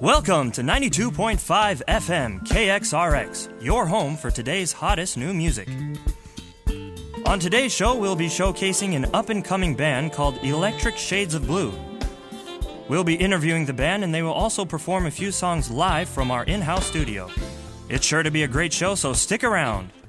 Welcome to 92.5 FM KXRX, your home for today's hottest new music. On today's show, we'll be showcasing an up-and-coming band called Electric Shades of Blue. We'll be interviewing the band, and they will also perform a few songs live from our in-house studio. It's sure to be a great show, so stick around.